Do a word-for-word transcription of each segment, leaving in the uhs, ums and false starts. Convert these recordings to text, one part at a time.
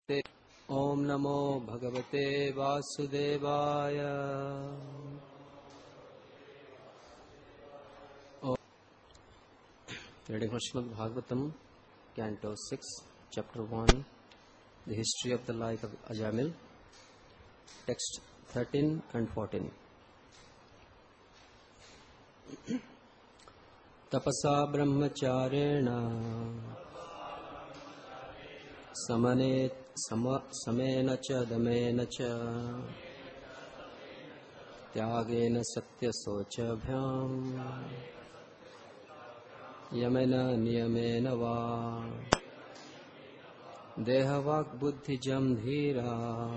Om Namo Bhagavate Vasudevaya. Om. Reading from Srimad Bhagavatam, Canto six, Chapter one, The History of the Life of Ajamil, Text thirteen and fourteen. Tapasa brahmacharena samane sama samena cha damena cha tyagena satya socha bhyam yamena niyamena va dehavak buddhijam dhira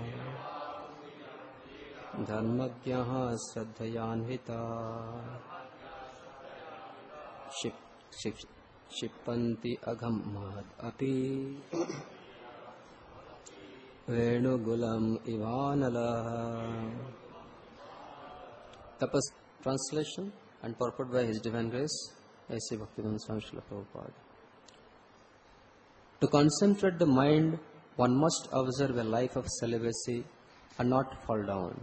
dharmagyaha sraddhayanvita Ship, ship, Shipanti aghamad api Venugulam ivanala. Tapas translation and purport by His Divine Grace, A C Bhaktivedanta Swami Srila Prabhupada. To concentrate the mind, one must observe a life of celibacy and not fall down.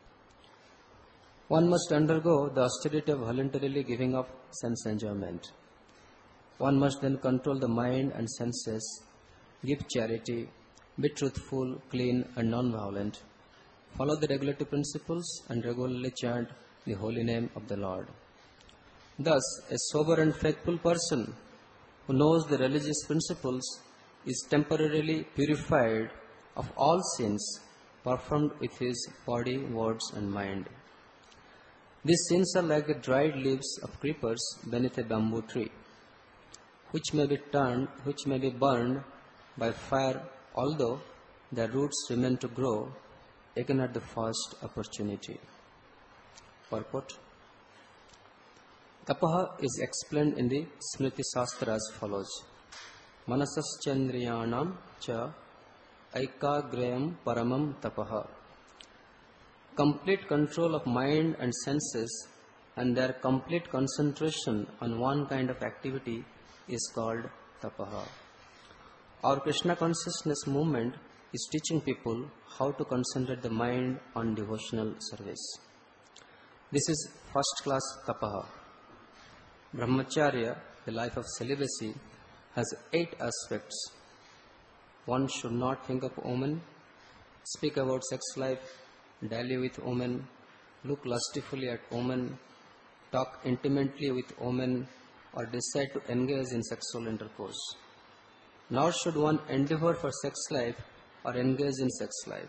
One must undergo the austerity of voluntarily giving up sense enjoyment. One must then control the mind and senses, give charity, be truthful, clean and non-violent, follow the regulative principles and regularly chant the holy name of the Lord. Thus, a sober and faithful person who knows the religious principles is temporarily purified of all sins performed with his body, words and mind. These sins are like the dried leaves of creepers beneath a bamboo tree, which may be turned, which may be burned by fire, although their roots remain to grow again at the first opportunity. Purport. Tapaha is explained in the Smriti Shastra as follows: Manasaschandriyanam cha aikagrayam paramam tapaha. Complete control of mind and senses and their complete concentration on one kind of activity is called tapaha. Our Krishna consciousness movement is teaching people how to concentrate the mind on devotional service. This is first class tapaha. Brahmacharya, the life of celibacy, has eight aspects. One should not think of women, speak about sex life, dally with women, look lustfully at women, talk intimately with women, or decide to engage in sexual intercourse. Nor should one endeavor for sex life or engage in sex life.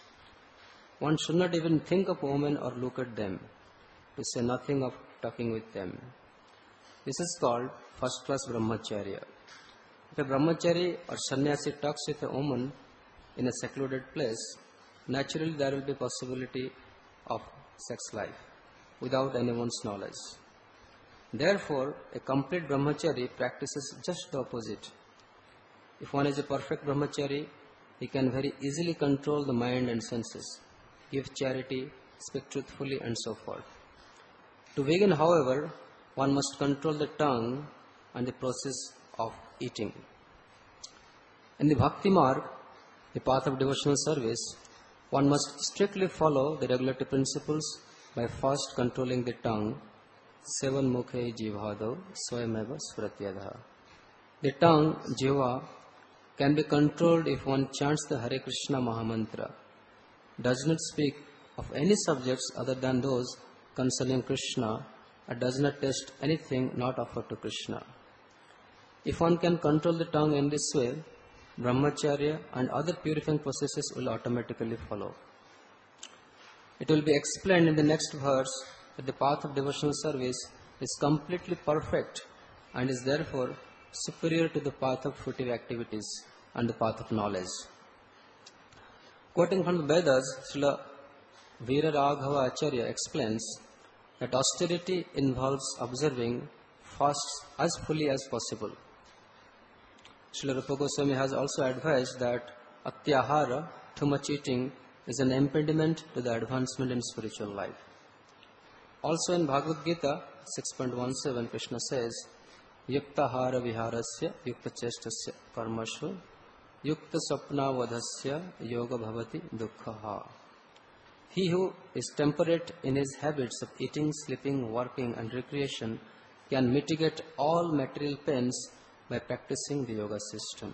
One should not even think of women or look at them, to say nothing of talking with them. This is called first class brahmacharya. If a brahmachari or sannyasi talks with a woman in a secluded place, naturally there will be possibility of sex life without anyone's knowledge. Therefore, a complete brahmachari practices just the opposite. If one is a perfect brahmachari, he can very easily control the mind and senses, give charity, speak truthfully and so forth. To begin, however, one must control the tongue and the process of eating. In the Bhakti Marg, the path of devotional service, one must strictly follow the regulative principles by first controlling the tongue. Sevan mukhe jivhado swayameva suratyadha. The tongue, jiva, can be controlled if one chants the Hare Krishna Mahamantra, does not speak of any subjects other than those concerning Krishna, and does not taste anything not offered to Krishna. If one can control the tongue in this way, brahmacharya and other purifying processes will automatically follow. It will be explained in the next verse that the path of devotional service is completely perfect and is therefore superior to the path of fruitive activities and the path of knowledge. Quoting from the Vedas, Srila Veera Raghava Acharya explains that austerity involves observing fasts as fully as possible. Srila Rupa Goswami has also advised that atyahara, too much eating, is an impediment to the advancement in spiritual life. Also in Bhagavad Gita six point seventeen, Krishna says, Yuktahara viharasya yuktachestasya karmashu Yukta sapna vadhasya yoga bhavati dukkha. He who is temperate in his habits of eating, sleeping, working and recreation can mitigate all material pains by practicing the yoga system.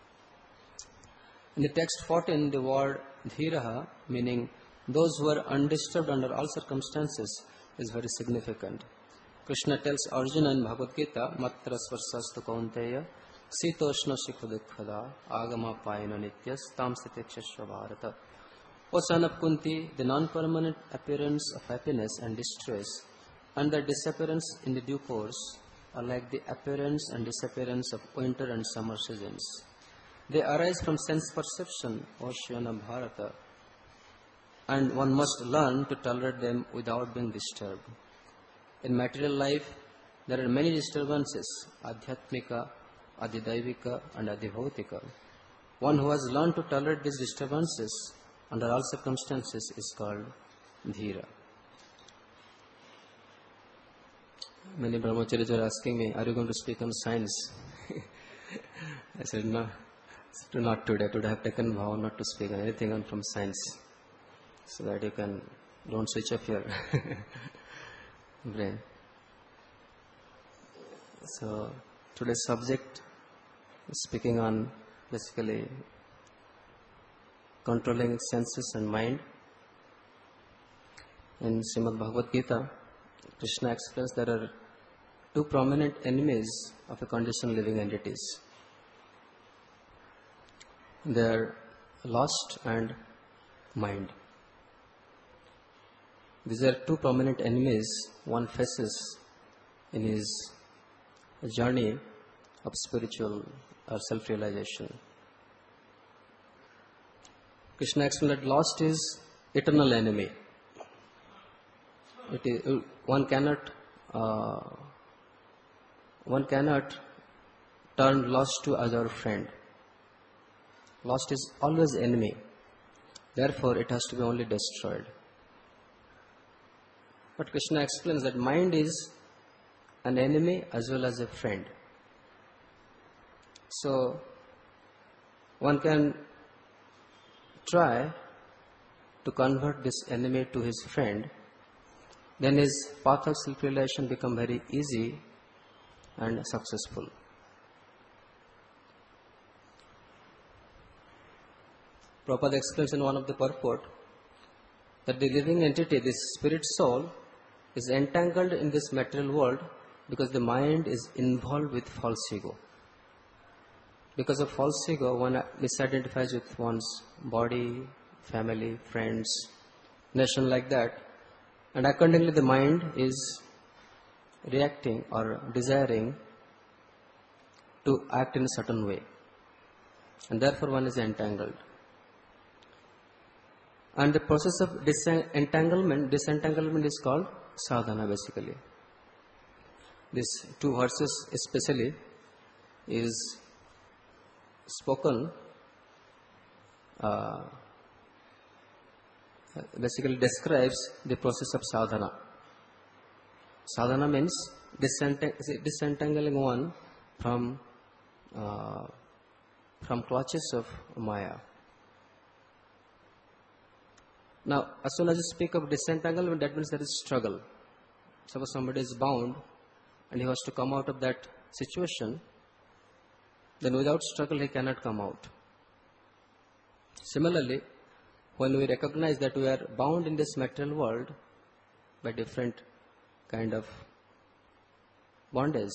In the text fourteen, the word dhiraha, meaning those who are undisturbed under all circumstances, is very significant. Krishna tells Arjuna in Bhagavad Gita, Matra svarsastu kaunteya, sitoshna shikha agama payana nityas, tam sitekshashva bharata. O son of Kunti, the non-permanent appearance of happiness and distress and their disappearance in the due course are like the appearance and disappearance of winter and summer seasons. They arise from sense perception, O Shyana Bharata, and one must learn to tolerate them without being disturbed. In material life, there are many disturbances, adhyatmika, adidaivika and adhibhautika. One who has learned to tolerate these disturbances under all circumstances is called dhira. Many brahmacharis are asking me, are you going to speak on science? I said, no, not today. Today I have taken vow not to speak on anything on from science, so that you can, don't switch off your brain. So today's subject is speaking on basically controlling senses and mind. In Srimad Bhagavad Gita, Krishna explains there are two prominent enemies of a conditioned living entities. They are lust and mind. These are two prominent enemies one faces in his journey of spiritual or self-realization. Krishna explained that lust is eternal enemy. It is, one cannot uh, one cannot turn lust to as our friend. Lust is always enemy. Therefore, it has to be only destroyed. But Krishna explains that mind is an enemy as well as a friend. So, one can try to convert this enemy to his friend, then his path of self-realization become very easy and successful. Prabhupada explains in one of the purport that the living entity, this spirit soul, is entangled in this material world because the mind is involved with false ego. Because of false ego, one misidentifies with one's body, family, friends, nation like that, and accordingly the mind is reacting or desiring to act in a certain way, and therefore one is entangled. And the process of disentanglement, disentanglement is called sadhana basically. These two verses especially is spoken, uh, basically describes the process of sadhana. Sadhana means disentang- disentangling one from uh, from clutches of Maya. Now, as soon as you speak of disentanglement, that means there is struggle. Suppose somebody is bound and he has to come out of that situation, then without struggle he cannot come out. Similarly, when we recognize that we are bound in this material world by different kind of bondage,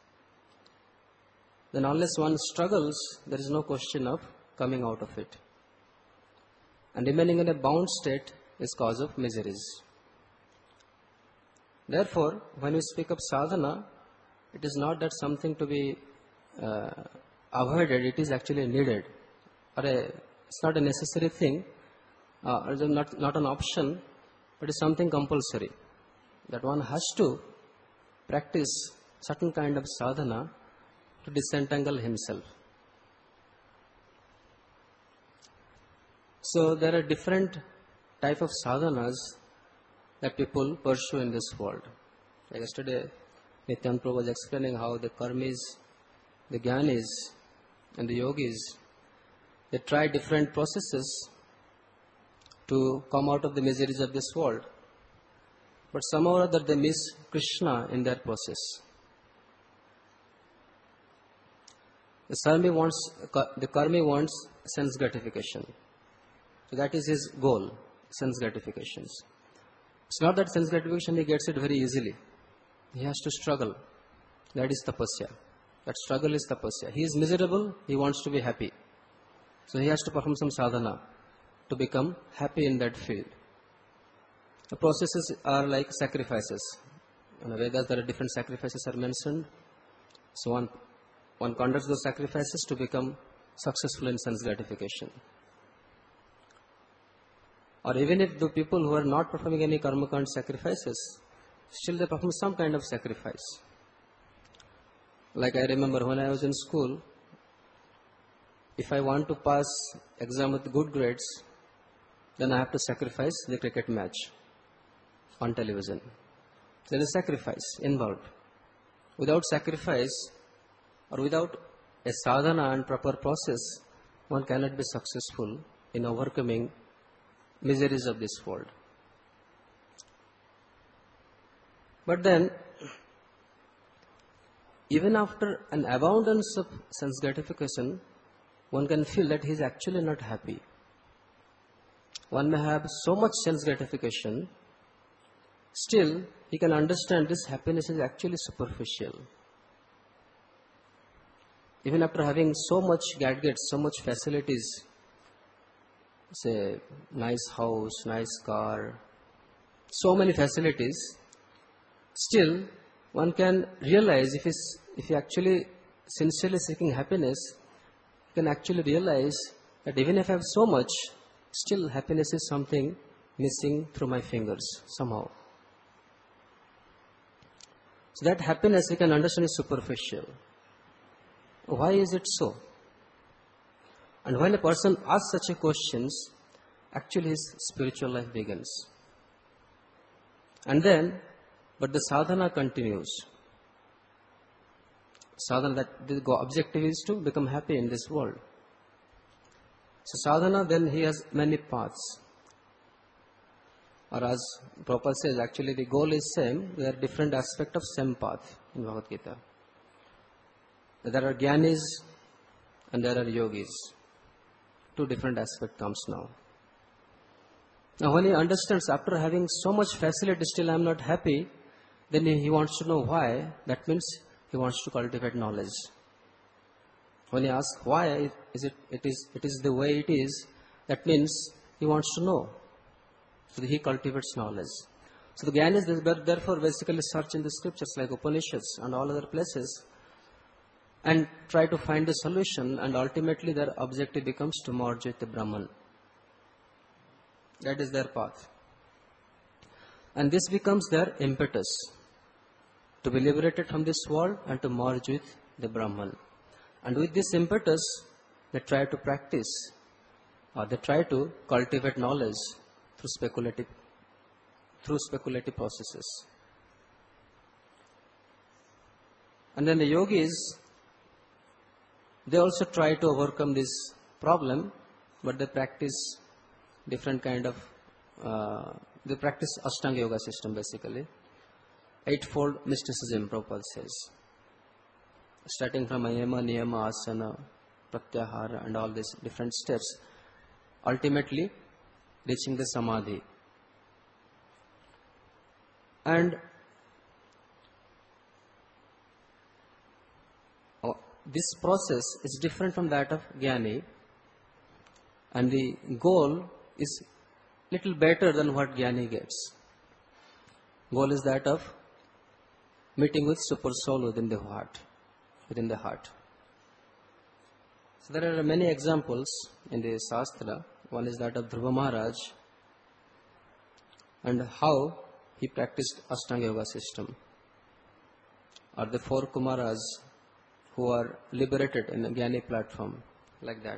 then unless one struggles, there is no question of coming out of it. And remaining in a bound state is cause of miseries. Therefore, when we speak of sadhana, it is not that something to be uh, avoided, it is actually needed. Or a, it's not a necessary thing, uh, or not, not an option, but it's something compulsory. That one has to practice certain kind of sadhana to disentangle himself. So there are different type of sadhanas that people pursue in this world. Like yesterday, Nityananda Prabhu was explaining how the karmis, the jnanis and the yogis, They try different processes to come out of the miseries of this world. But somehow or other they miss Krishna in their process. The Karmi wants, the Karmi wants sense gratification. So that is his goal, sense gratifications. It's not that sense gratification he gets it very easily. He has to struggle. That is tapasya. That struggle is tapasya. He is miserable, he wants to be happy. So he has to perform some sadhana to become happy in that field. The processes are like sacrifices. In the Vedas there are different sacrifices are mentioned. So one, one conducts those sacrifices to become successful in sense gratification. Or even if the people who are not performing any karma kand sacrifices, still they perform some kind of sacrifice. Like I remember when I was in school, if I want to pass exam with good grades, then I have to sacrifice the cricket match on television. There is sacrifice involved. Without sacrifice or without a sadhana and proper process, one cannot be successful in overcoming miseries of this world. But then, even after an abundance of sense gratification, one can feel that he is actually not happy. One may have so much sense gratification, still he can understand this happiness is actually superficial. Even after having so much gadgets, so much facilities, say nice house, nice car, so many facilities, still one can realize if he's, if he actually sincerely seeking happiness, he can actually realize that even if I have so much, still happiness is something missing through my fingers somehow. So that happiness we can understand is superficial. Why is it so? And when a person asks such a questions, actually his spiritual life begins. And then, but the sadhana continues. Sadhana, that the objective is to become happy in this world. So sadhana, then he has many paths. Or as Prabhupada says, actually the goal is same, there are different aspects of same path in Bhagavad Gita. There are jnanis and there are yogis. Two different aspects comes now. Now when he understands after having so much facility still I am not happy, then he wants to know why. That means he wants to cultivate knowledge. When he asks why is it, it is it is the way it is, that means he wants to know. So he cultivates knowledge. So the jnanis therefore basically search in the scriptures like Upanishads and all other places and try to find the solution, and ultimately their objective becomes to merge with the Brahman. That is their path. And this becomes their impetus to be liberated from this world and to merge with the Brahman. And with this impetus, they try to practice, or they try to cultivate knowledge through speculative, through speculative processes. And then the yogis, they also try to overcome this problem, but they practice different kind of, uh, they practice Ashtanga Yoga system basically. Eightfold mysticism, Prabhupada says. Starting from Ayama, Niyama, Asana, Pratyahara and all these different steps, ultimately reaching the Samadhi. And this process is different from that of Jnani, and the goal is little better than what Jnani gets. Goal is that of meeting with Super Soul within the heart, within the heart. So there are many examples in the Shastra. One is that of Dhruva Maharaj and how he practiced Ashtanga Yoga system, or the four Kumaras who are liberated in the Jnani platform, like that.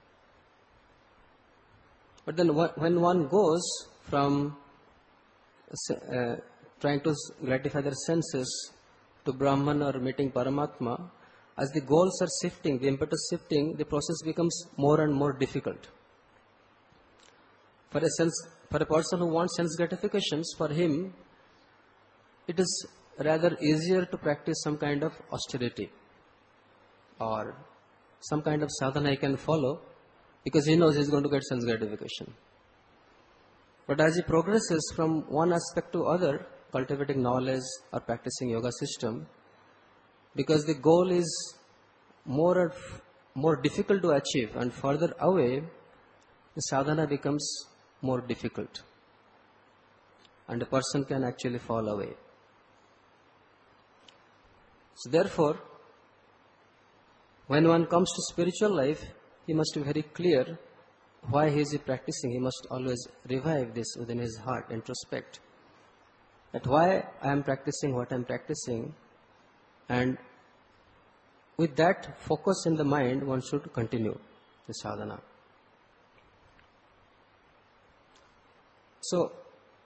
But then when one goes from uh, trying to gratify their senses to Brahman or meeting Paramatma, as the goals are shifting, the impetus shifting, the process becomes more and more difficult. For a, sense, for a person who wants sense gratifications, for him, it is rather easier to practice some kind of austerity or some kind of sadhana he can follow because he knows he is going to get sense gratification. But as he progresses from one aspect to other, cultivating knowledge or practicing yoga system, because the goal is more and more difficult to achieve and further away, the sadhana becomes more difficult and a person can actually fall away. So therefore, when one comes to spiritual life, he must be very clear why he is practicing. He must always revive this within his heart, introspect. That why I am practicing what I am practicing, and with that focus in the mind, one should continue the sadhana. So,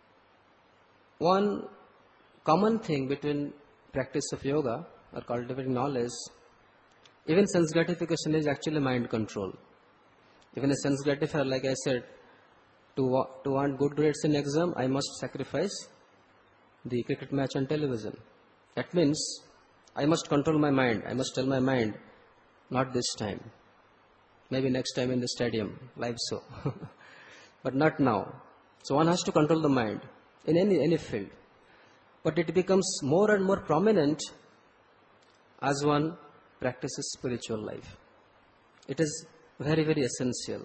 one common thing between practice of yoga or cultivating knowledge, even sense gratification is actually mind control. Even a sense gratifier, like I said, to, wa- to want good grades in exam, I must sacrifice the cricket match on television. That means I must control my mind. I must tell my mind, not this time. Maybe next time in the stadium, live show. But not now. So one has to control the mind in any, any field. But it becomes more and more prominent as one practices spiritual life. It is very, very essential.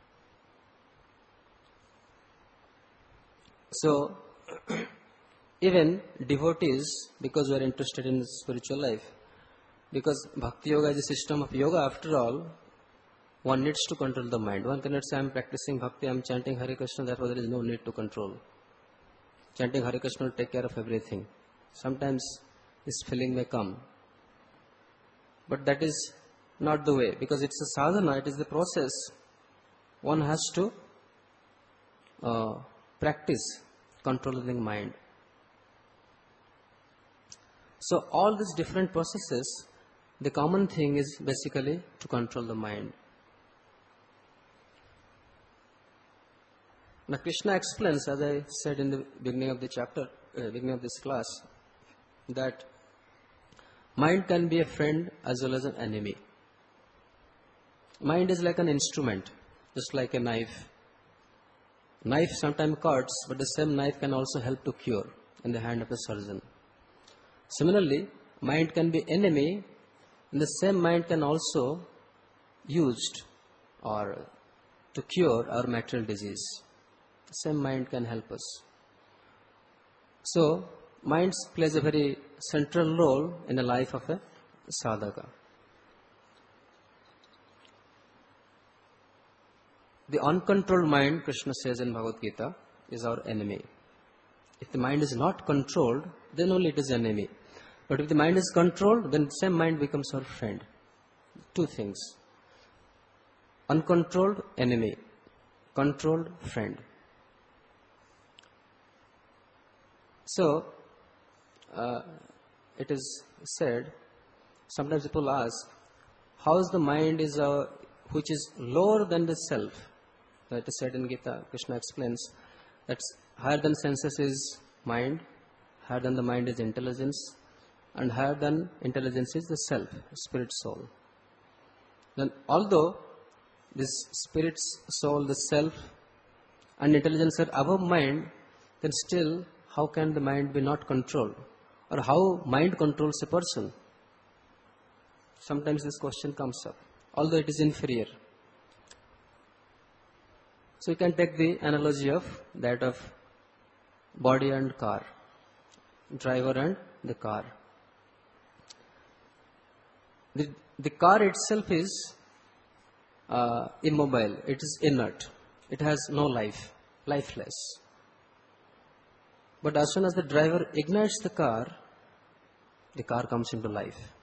So, even devotees, because we are interested in spiritual life, because Bhakti Yoga is a system of yoga, after all, one needs to control the mind. One cannot say I am practicing Bhakti, I am chanting Hare Krishna, therefore there is no need to control. Chanting Hare Krishna will take care of everything. Sometimes this feeling may come. But that is not the way, because it's a sadhana, it is the process. One has to uh, practice controlling mind. So all these different processes, the common thing is basically to control the mind. Now Krishna explains, as I said in the beginning of the chapter, uh, beginning of this class, that mind can be a friend as well as an enemy. Mind is like an instrument, just like a knife. Knife sometimes cuts, but the same knife can also help to cure in the hand of a surgeon. Similarly, mind can be enemy, and the same mind can also used or to cure our material disease. The same mind can help us. So, mind plays a very central role in the life of a sadhaka. The uncontrolled mind, Krishna says in Bhagavad Gita, is our enemy. If the mind is not controlled, then only it is enemy. But if the mind is controlled, then the same mind becomes our friend. Two things. Uncontrolled, enemy. Controlled, friend. So, uh, it is said, sometimes people ask, how is the mind is a, which is lower than the self? That is said in Gita. Krishna explains that higher than senses is mind, higher than the mind is intelligence, and higher than intelligence is the self, spirit soul. Then although this spirit soul, the self and intelligence are above mind, then still how can the mind be not controlled? Or how mind controls a person? Sometimes this question comes up, although it is inferior. So you can take the analogy of that of body and car, driver and the car. The, the car itself is uh, immobile, it is inert, it has no life, lifeless. But as soon as the driver ignites the car, the car comes into life.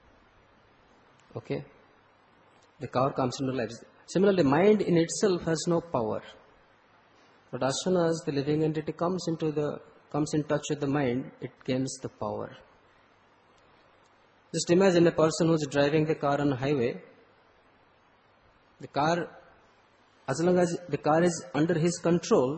Okay? The car comes into life. Similarly, mind in itself has no power. But as soon as the living entity comes into the comes in touch with the mind, it gains the power. Just imagine a person who is driving the car on a highway. The car, as long as the car is under his control,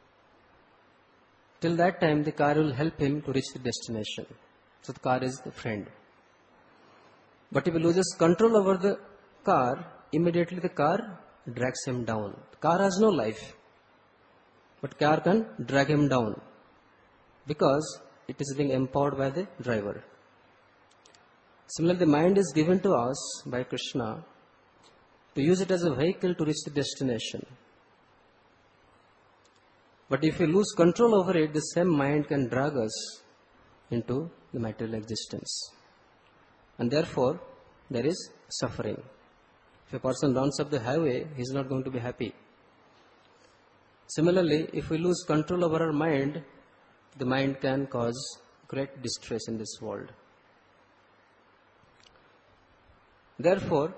till that time the car will help him to reach the destination. So the car is the friend. But if he loses control over the car, immediately the car drags him down. The car has no life, but car can drag him down because it is being empowered by the driver. Similarly, the mind is given to us by Krishna to use it as a vehicle to reach the destination. But if we lose control over it, the same mind can drag us into the material existence. And therefore, there is suffering. If a person runs up the highway, he is not going to be happy. Similarly, if we lose control over our mind, the mind can cause great distress in this world. Therefore,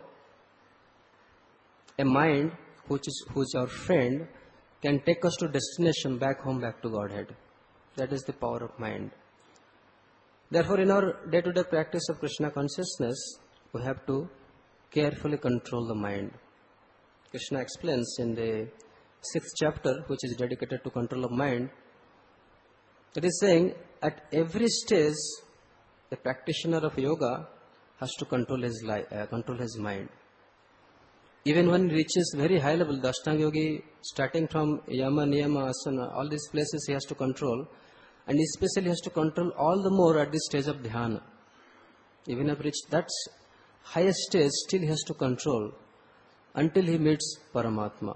a mind which is, who is our friend can take us to destination, back home, back to Godhead. That is the power of mind. Therefore, in our day-to-day practice of Krishna consciousness, we have to carefully control the mind. Krishna explains in the sixth chapter, which is dedicated to control of mind, it is saying at every stage, the practitioner of yoga has to control his life, uh, control his mind. Even when he reaches very high level, the Ashtanga Yogi, starting from Yama, Niyama, Asana, all these places he has to control, and especially has to control all the more at this stage of dhyana. Even if he reached that highest stage, still he has to control until he meets Paramatma.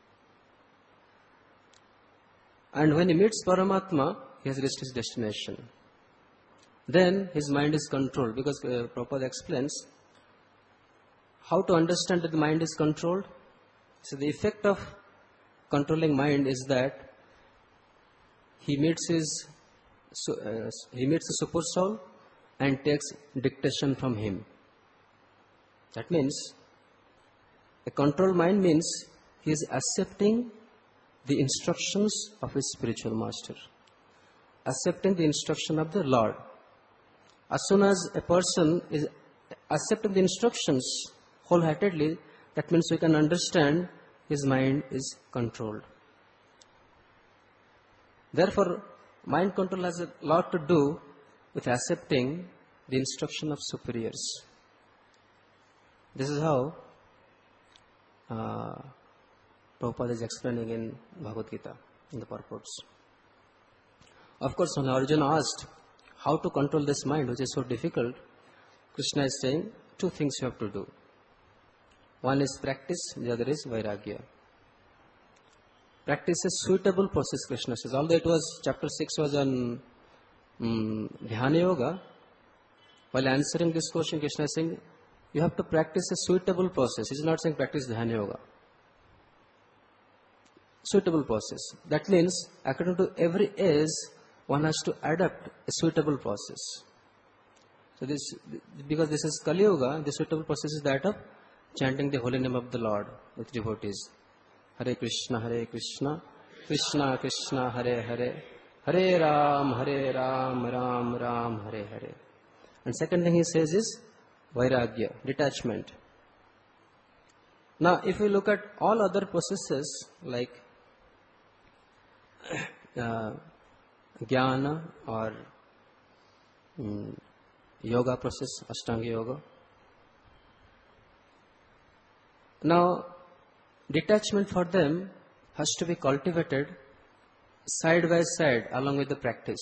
And when he meets Paramatma, he has reached his destination. Then his mind is controlled, because uh, Prabhupada explains how to understand that the mind is controlled. So the effect of controlling mind is that he meets his so, uh, he meets the super soul and takes dictation from him. That means a controlled mind means he is accepting the instructions of his spiritual master, accepting the instruction of the Lord. As soon as a person is accepting the instructions wholeheartedly, that means we can understand his mind is controlled. Therefore, mind control has a lot to do with accepting the instruction of superiors. This is how uh, Prabhupada is explaining in Bhagavad Gita, in the purports. Of course, when Arjuna asked how to control this mind, which is so difficult, Krishna is saying two things you have to do. One is practice, the other is vairagya. Practice a suitable process, Krishna says. Although it was, chapter six was on um, Dhyana Yoga, while answering this question, Krishna is saying, you have to practice a suitable process. He is not saying practice Dhyana Yoga. Suitable process. That means, according to every age, one has to adapt a suitable process. So this, because this is Kali Yoga, the suitable process is that of chanting the holy name of the Lord with devotees. Hare Krishna, Hare Krishna, Krishna Krishna, Hare Hare, Hare Ram, Hare Ram, Ram Ram, Hare Hare. And second thing he says is vairagya, detachment. Now, if we look at all other processes like uh, jnana or um, yoga process, Ashtanga Yoga. Now, detachment for them has to be cultivated side by side along with the practice.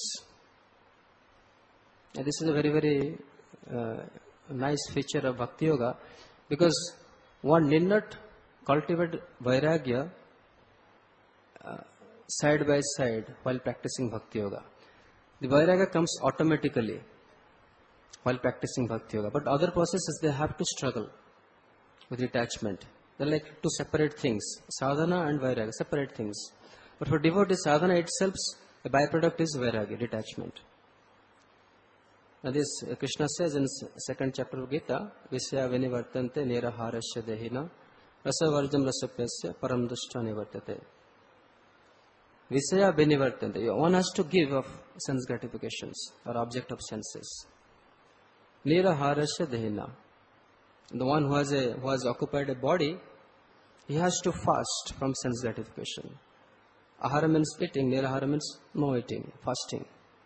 And this is a very, very uh, nice feature of Bhakti Yoga, because one need not cultivate vairagya uh, side by side while practicing Bhakti Yoga. The vairagya comes automatically while practicing Bhakti Yoga. But other processes, they have to struggle with detachment. They're like two separate things. Sadhana and vairagya, separate things. But for devotee, sadhana itself, the byproduct is vairagya, detachment. Now this, uh, Krishna says in second chapter of Gita, Visaya vinivartante niraharasya dehina rasavarjam rasapyasya paramdushta nivartate. Visaya vinivartante. One has to give of sense gratifications or object of senses. Niraharasya dehina. The one who has, a, who has occupied a body, he has to fast from sense gratification. Ahara means eating, nirahara means no eating, fasting.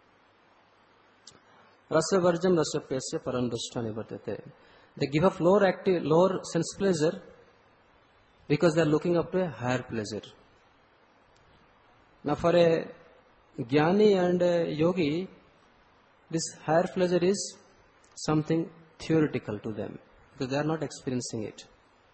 Rasa varjam rasapyasya paramdrishta nivartate. They give up lower active, lower sense pleasure because they are looking up to a higher pleasure. Now for a jnani and a yogi, this higher pleasure is something theoretical to them because they are not experiencing it.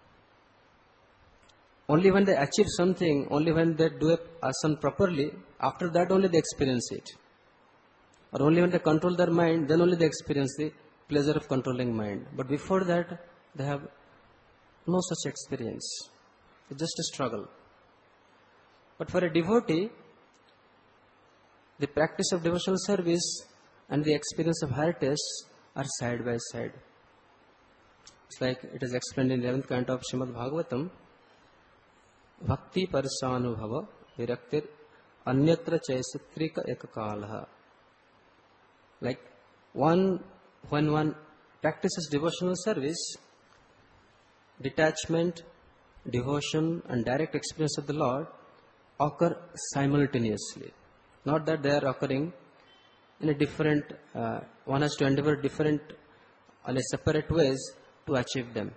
Only when they achieve something, only when they do a asana properly, after that only they experience it. Or only when they control their mind, then only they experience the pleasure of controlling mind. But before that, they have no such experience. It's just a struggle. But for a devotee, the practice of devotional service and the experience of higher tastes are side by side. It's like it is explained in the eleventh canto of Srimad Bhagavatam. Bhakti parisanubhava viraktir anyatra chaisatrika ekakalaha. Like one, when one practices devotional service, detachment, devotion and direct experience of the Lord occur simultaneously. Not that they are occurring in a different, uh, one has to endeavor different, in a separate ways to achieve them.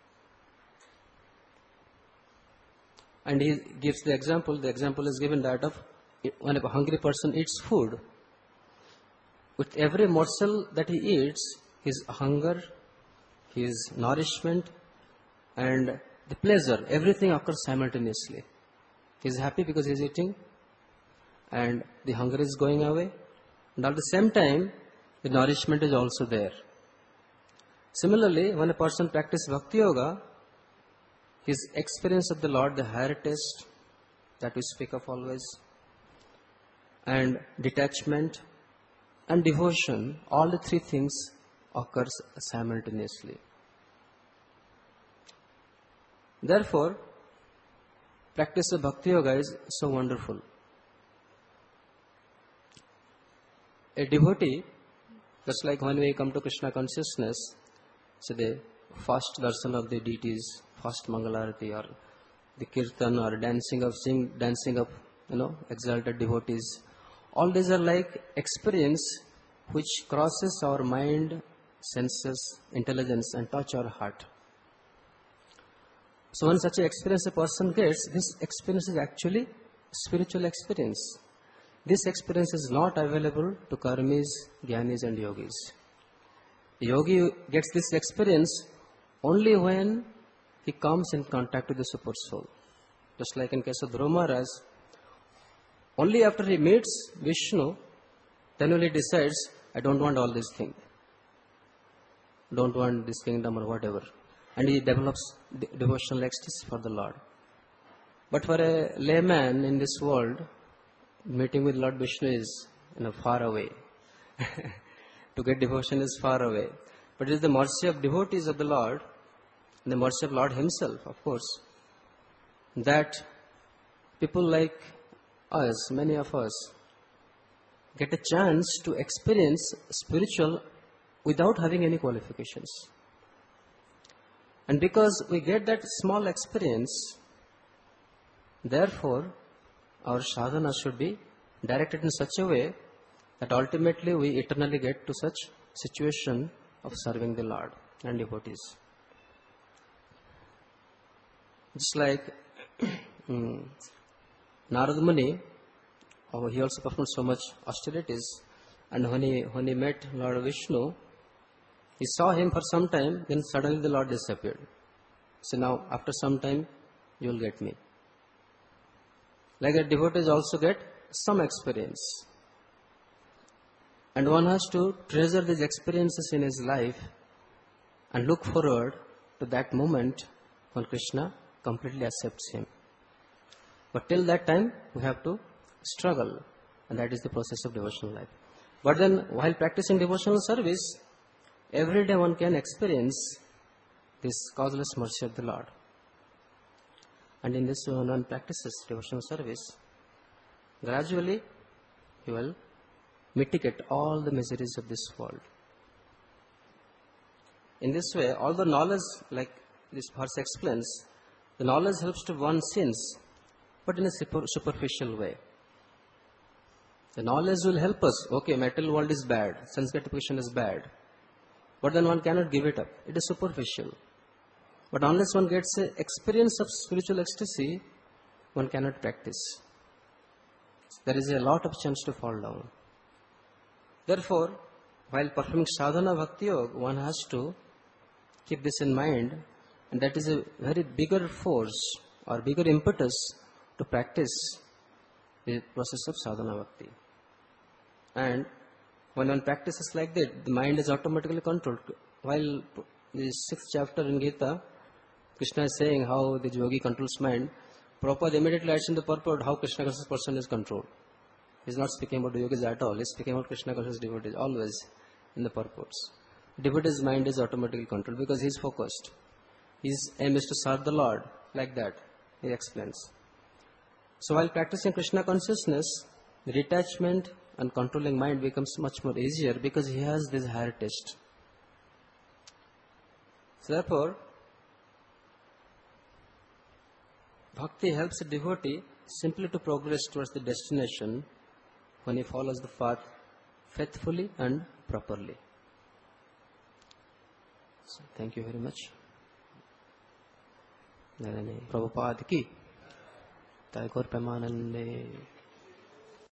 And he gives the example, the example is given that of when a hungry person eats food, with every morsel that he eats, his hunger, his nourishment, and the pleasure, everything occurs simultaneously. He is happy because he is eating, and the hunger is going away, and at the same time, the nourishment is also there. Similarly, when a person practices Bhakti Yoga, his experience of the Lord, the higher taste that we speak of always, and detachment and devotion, all the three things occurs simultaneously. Therefore, practice of Bhakti Yoga is so wonderful. A devotee, just like when we come to Krishna consciousness, so the first darshan of the deities, first Mangalarati or the kirtan or dancing of sing, dancing of you know exalted devotees, all these are like experience which crosses our mind, senses, intelligence and touch our heart. So when such an experience a person gets, this experience is actually spiritual experience. This experience is not available to karmis, jnanis and yogis. The yogi gets this experience only when he comes in contact with the Super Soul. Just like in case of Dhruva Maharaj, only after he meets Vishnu, then only he decides, I don't want all these things. Don't want this kingdom or whatever. And he develops de- devotional ecstasy for the Lord. But for a layman in this world, meeting with Lord Vishnu is you know, far away. To get devotion is far away. But it is the mercy of devotees of the Lord, and the mercy of Lord Himself, of course, that people like us, many of us, get a chance to experience spiritual without having any qualifications. And because we get that small experience, therefore, our sadhana should be directed in such a way that ultimately we eternally get to such situation of serving the Lord and devotees. Just like um, Narad Muni, oh, he also performed so much austerities, and when he, when he met Lord Vishnu, he saw him for some time, then suddenly the Lord disappeared. So now, after some time, you will get me. Like that, devotees also get some experience. And one has to treasure these experiences in his life and look forward to that moment when Krishna completely accepts him. But till that time, we have to struggle, and that is the process of devotional life. But then, while practicing devotional service, every day one can experience this causeless mercy of the Lord. And in this, when one practices devotional service, gradually he will mitigate all the miseries of this world. In this way, although knowledge, like this verse explains, the knowledge helps to one sins, but in a super- superficial way. The knowledge will help us. Okay, material world is bad, sense gratification is bad, but then one cannot give it up. It is superficial. But unless one gets an experience of spiritual ecstasy, one cannot practice. There is a lot of chance to fall down. Therefore, while performing sadhana bhakti yoga, one has to keep this in mind, and that is a very bigger force or bigger impetus to practice the process of sadhana bhakti. And when one practices like that, the mind is automatically controlled. While the sixth chapter in Gita, Krishna is saying how the yogi controls mind, Prabhupada immediately adds in the purport how Krishna conscious person is controlled. He is not speaking about the yogis at all. He is speaking about Krishna conscious devotees always in the purports. Devotee's mind is automatically controlled because he is focused. His aim is to serve the Lord, like that, he explains. So while practicing Krishna consciousness, the detachment and controlling mind becomes much more easier because he has this higher taste. So therefore, bhakti helps a devotee simply to progress towards the destination when he follows the path faithfully and properly. So, thank you very much. Prabhupada ki Thakur Premanande.